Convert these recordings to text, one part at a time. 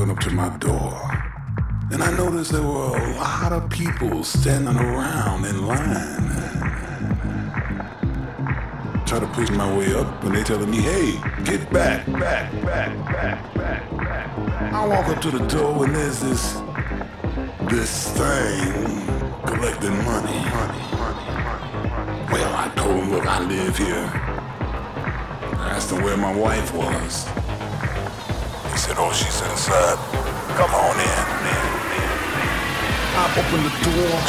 went up to my door, and I noticed there were a lot of people standing around in line. Try to push my way up, and they telling me, hey, get back. I walk up to the door, and there's this thing collecting money. Well, I told him, look, I live here. I asked him where my wife was. He said, oh, she's inside. Come on in. I opened the door.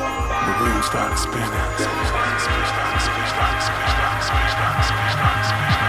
Started spinning.